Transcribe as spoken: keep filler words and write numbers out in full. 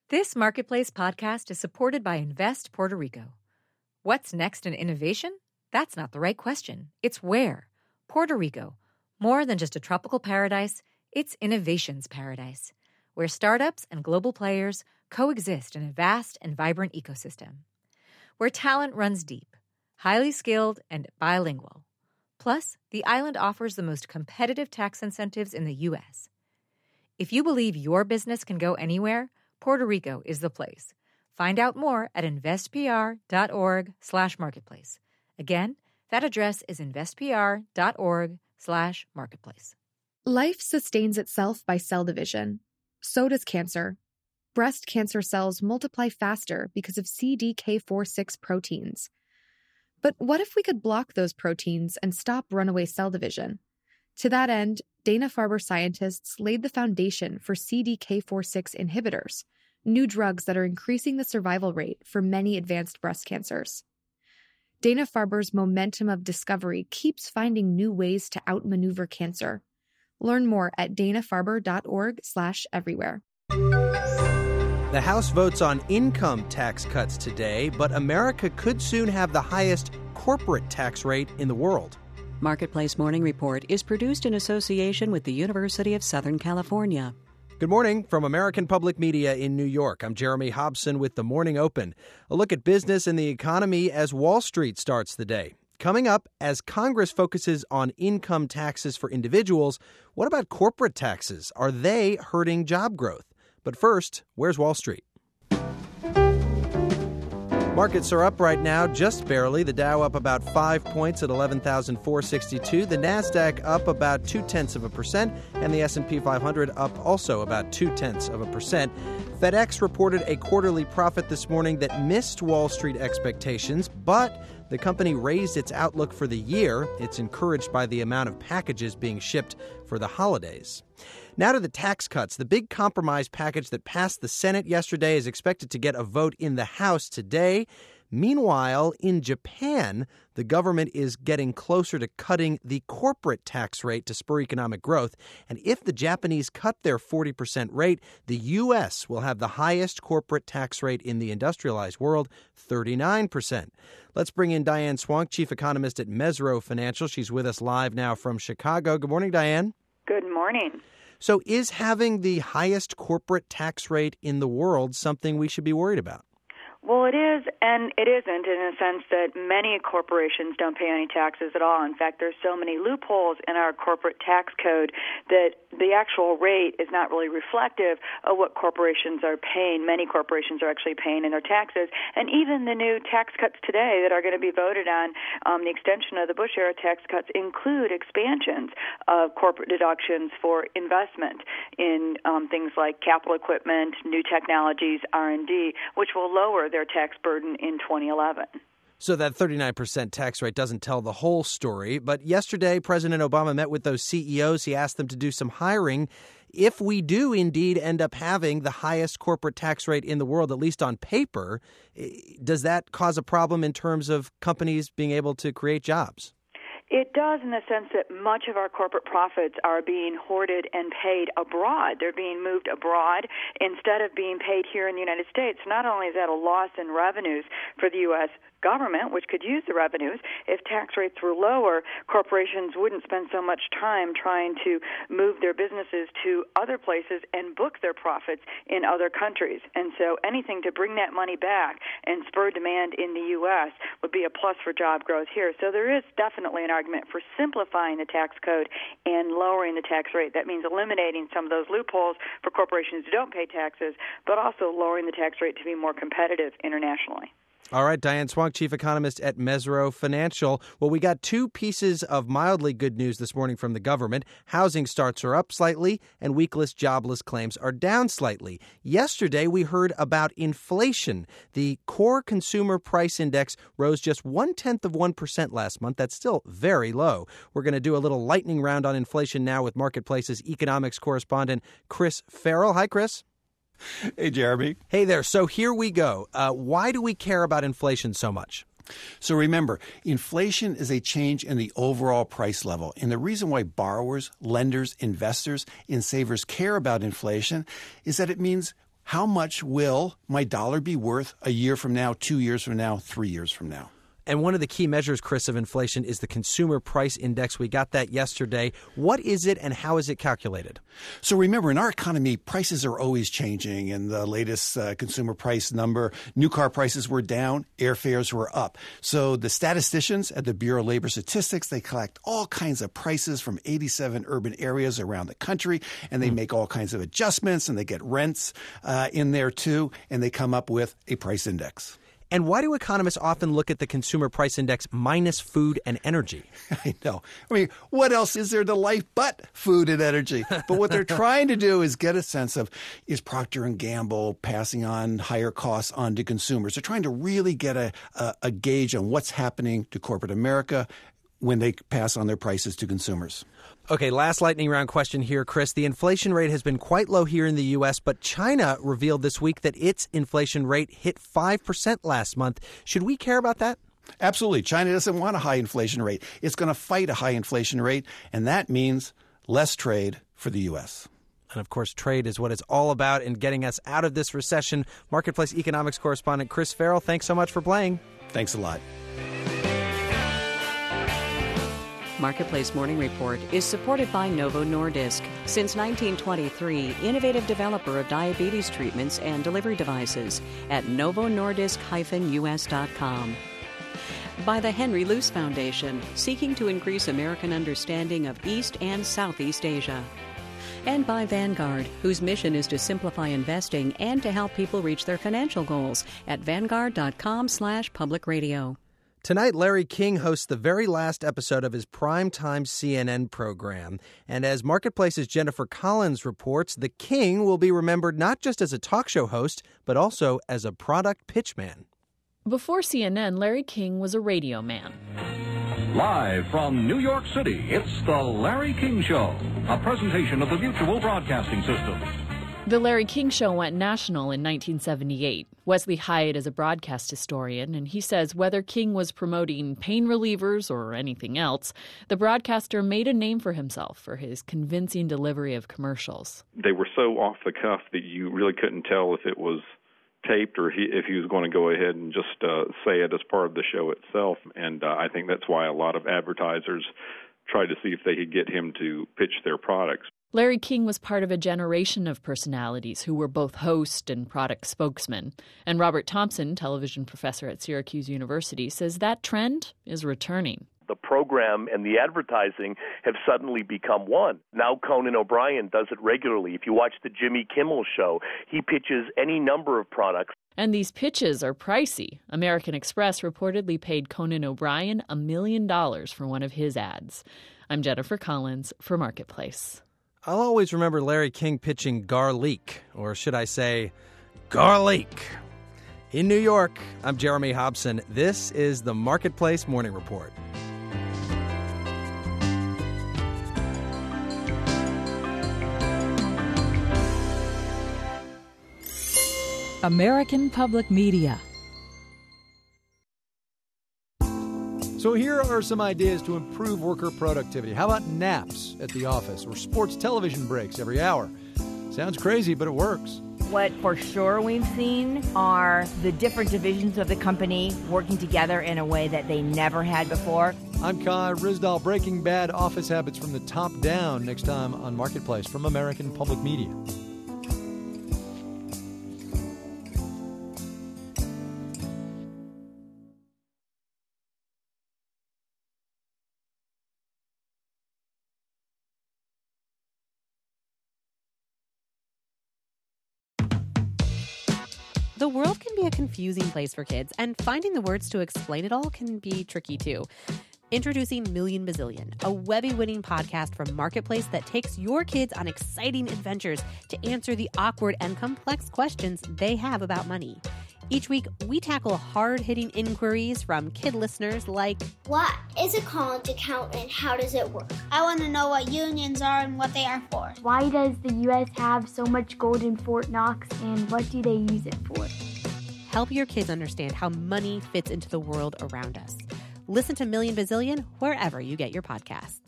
This Marketplace podcast is supported by Invest Puerto Rico. What's next in innovation? That's not the right question. It's where. Puerto Rico. More than just a tropical paradise, it's innovation's paradise, where startups and global players coexist in a vast and vibrant ecosystem. Where talent runs deep, highly skilled, and bilingual. Plus, the island offers the most competitive tax incentives in the U S. If you believe your business can go anywhere, Puerto Rico is the place. Find out more at investpr.org slash marketplace. Again, that address is investpr.org slash marketplace. Life sustains itself by cell division. So does cancer. Breast cancer cells multiply faster because of C D K four six proteins. But what if we could block those proteins and stop runaway cell division? To that end, Dana-Farber scientists laid the foundation for C D K four six inhibitors, new drugs that are increasing the survival rate for many advanced breast cancers. Dana-Farber's momentum of discovery keeps finding new ways to outmaneuver cancer. Learn more at danafarber.org slash everywhere. The House votes on income tax cuts today, but America could soon have the highest corporate tax rate in the world. Marketplace Morning Report is produced in association with the University of Southern California. Good morning from American Public Media in New York. I'm Jeremy Hobson with The Morning Open. A look at business and the economy as Wall Street starts the day. Coming up, as Congress focuses on income taxes for individuals, what about corporate taxes? Are they hurting job growth? But first, where's Wall Street? Markets are up right now, just barely. The Dow up about five points at eleven thousand four hundred sixty-two. The Nasdaq up about two-tenths of a percent, and the S and P five hundred up also about two-tenths of a percent. FedEx reported a quarterly profit this morning that missed Wall Street expectations, but the company raised its outlook for the year. It's encouraged by the amount of packages being shipped for the holidays. Now to the tax cuts. The big compromise package that passed the Senate yesterday is expected to get a vote in the House today. Meanwhile, in Japan, the government is getting closer to cutting the corporate tax rate to spur economic growth. And if the Japanese cut their forty percent rate, the U S will have the highest corporate tax rate in the industrialized world, thirty-nine percent. Let's bring in Diane Swonk, chief economist at Mesirow Financial. She's with us live now from Chicago. Good morning, Diane. Good morning. So is having the highest corporate tax rate in the world something we should be worried about? Well, it is, and it isn't, in a sense that many corporations don't pay any taxes at all. In fact, there's so many loopholes in our corporate tax code that the actual rate is not really reflective of what corporations are paying. Many corporations are actually paying in their taxes. And even the new tax cuts today that are going to be voted on, um, the extension of the Bush-era tax cuts include expansions of corporate deductions for investment in um, things like capital equipment, new technologies, R and D, which will lower their tax burden in twenty eleven. So that thirty-nine percent tax rate doesn't tell the whole story. But yesterday, President Obama met with those C E Os. He asked them to do some hiring. If we do indeed end up having the highest corporate tax rate in the world, at least on paper, does that cause a problem in terms of companies being able to create jobs? It does, in the sense that much of our corporate profits are being hoarded and paid abroad. They're being moved abroad instead of being paid here in the United States. Not only is that a loss in revenues for the U S government, which could use the revenues, if tax rates were lower, corporations wouldn't spend so much time trying to move their businesses to other places and book their profits in other countries. And so anything to bring that money back and spur demand in the U S would be a plus for job growth here. So there is definitely an argument for simplifying the tax code and lowering the tax rate. That means eliminating some of those loopholes for corporations who don't pay taxes, but also lowering the tax rate to be more competitive internationally. All right, Diane Swonk, chief economist at Mesirow Financial. Well, we got two pieces of mildly good news this morning from the government. Housing starts are up slightly, and weekless jobless claims are down slightly. Yesterday, we heard about inflation. The core consumer price index rose just one-tenth of one percent last month. That's still very low. We're going to do a little lightning round on inflation now with Marketplace's economics correspondent, Chris Farrell. Hi, Chris. Hey, Jeremy. Hey there. So here we go. Uh, why do we care about inflation so much? So remember, inflation is a change in the overall price level. And the reason why borrowers, lenders, investors, and savers care about inflation is that it means how much will my dollar be worth a year from now, two years from now, three years from now? And one of the key measures, Chris, of inflation is the Consumer Price Index. We got that yesterday. What is it and how is it calculated? So remember, in our economy, prices are always changing. In the latest uh, consumer price number, new car prices were down, airfares were up. So the statisticians at the Bureau of Labor Statistics, they collect all kinds of prices from eighty-seven urban areas around the country, and they mm. make all kinds of adjustments, and they get rents uh, in there too, and they come up with a price index. And why do economists often look at the Consumer Price Index minus food and energy? I know. I mean, what else is there to life but food and energy? But what they're trying to do is get a sense of, is Procter and Gamble passing on higher costs on to consumers? They're trying to really get a, a, a gauge on what's happening to corporate America when they pass on their prices to consumers. Okay, last lightning round question here, Chris. The inflation rate has been quite low here in the U S, but China revealed this week that its inflation rate hit five percent last month. Should we care about that? Absolutely. China doesn't want a high inflation rate. It's going to fight a high inflation rate, and that means less trade for the U S. And, of course, trade is what it's all about in getting us out of this recession. Marketplace economics correspondent Chris Farrell, thanks so much for playing. Thanks a lot. Marketplace Morning Report is supported by Novo Nordisk. Since nineteen twenty-three, innovative developer of diabetes treatments and delivery devices at novo nordisk dash u s dot com. By the Henry Luce Foundation, seeking to increase American understanding of East and Southeast Asia. And by Vanguard, whose mission is to simplify investing and to help people reach their financial goals at vanguard dot com slash public radio. Tonight, Larry King hosts the very last episode of his primetime C N N program. And as Marketplace's Jennifer Collins reports, the King will be remembered not just as a talk show host, but also as a product pitchman. Before C N N, Larry King was a radio man. Live from New York City, it's The Larry King Show, a presentation of the Mutual Broadcasting System. The Larry King Show went national in nineteen seventy-eight. Wesley Hyatt is a broadcast historian, and he says whether King was promoting pain relievers or anything else, the broadcaster made a name for himself for his convincing delivery of commercials. They were so off the cuff that you really couldn't tell if it was taped or he, if he was going to go ahead and just uh, say it as part of the show itself. And uh, I think that's why a lot of advertisers tried to see if they could get him to pitch their products. Larry King was part of a generation of personalities who were both host and product spokesman. And Robert Thompson, television professor at Syracuse University, says that trend is returning. The program and the advertising have suddenly become one. Now Conan O'Brien does it regularly. If you watch the Jimmy Kimmel Show, he pitches any number of products. And these pitches are pricey. American Express reportedly paid Conan O'Brien a million dollars for one of his ads. I'm Jennifer Collins for Marketplace. I'll always remember Larry King pitching Garlic, or should I say, Garlic. In New York, I'm Jeremy Hobson. This is the Marketplace Morning Report. American Public Media. So here are some ideas to improve worker productivity. How about naps at the office or sports television breaks every hour? Sounds crazy, but it works. What for sure we've seen are the different divisions of the company working together in a way that they never had before. I'm Kai Ryssdal, breaking bad office habits from the top down, next time on Marketplace from American Public Media. The world can be a confusing place for kids, and finding the words to explain it all can be tricky too. Introducing Million Bazillion, a Webby-winning podcast from Marketplace that takes your kids on exciting adventures to answer the awkward and complex questions they have about money. Each week, we tackle hard-hitting inquiries from kid listeners like, what is a college account and how does it work? I want to know what unions are and what they are for. Why does the U S have so much gold in Fort Knox and what do they use it for? Help your kids understand how money fits into the world around us. Listen to Million Bazillion wherever you get your podcasts.